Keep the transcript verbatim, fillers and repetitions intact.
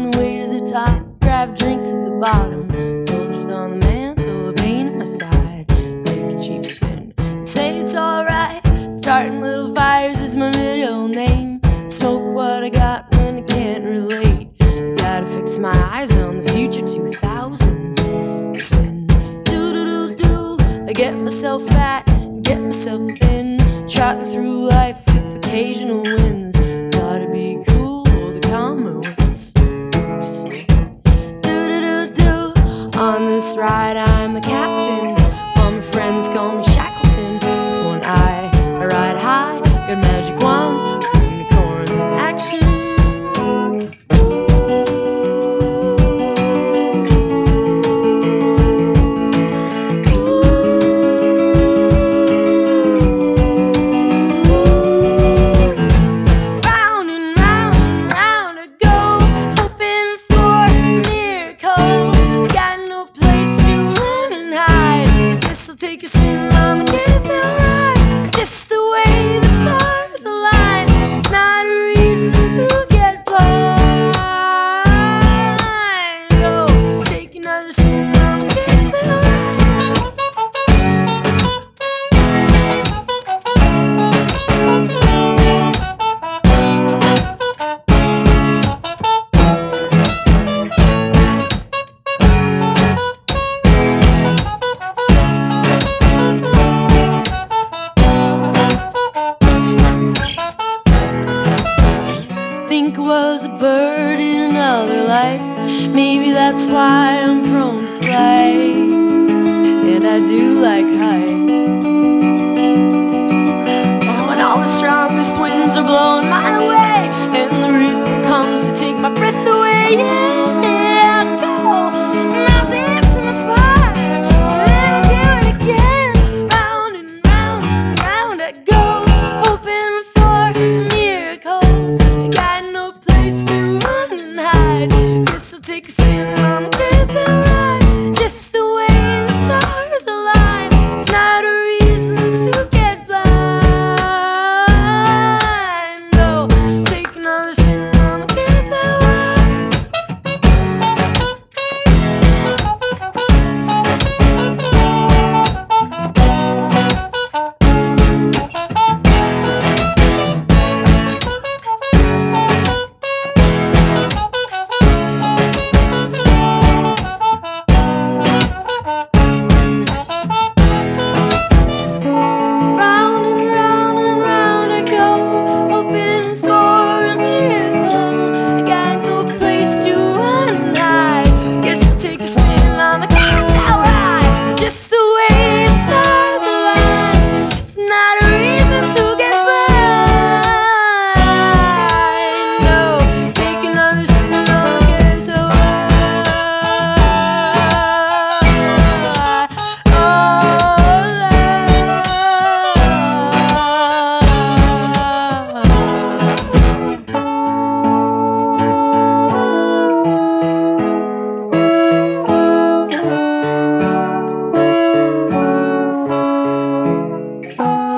on the way to the top, grab drinks at the bottom. Soldiers on the mantle, a pain at my side. Take a cheap spin, say it's alright. Starting little fires is my middle name. Smoke what I got when I can't relate. Gotta fix my eyes on the future two thousands. Spins, do do do do. I get myself fat, get myself thin. Trotting through life with occasional wins. Gotta be cool, the calmer wits. Oops. Do do do do. On this ride I'm the captain. All my friends call me Shackleton. With one eye I ride high, got magic wands, unicorns in action. Take a spin on the carousel ride, just the way the stars align. It's not a reason to get blind. Oh, take another spin on the carousel think I was a bird in another life. Maybe that's why I'm prone to fly. And I do like height. Oh, when all the strongest winds are blowing my way, and the reaper comes to take my breath away. Yeah, I go. Now dance in the fire, and I do it again. Round and round and round I go, hoping for a miracle. Guess I'll take a spin on the carousel ride, just the way the stars align. It's not a reason to get blind. No, take another spin on the carousel ride. Bye.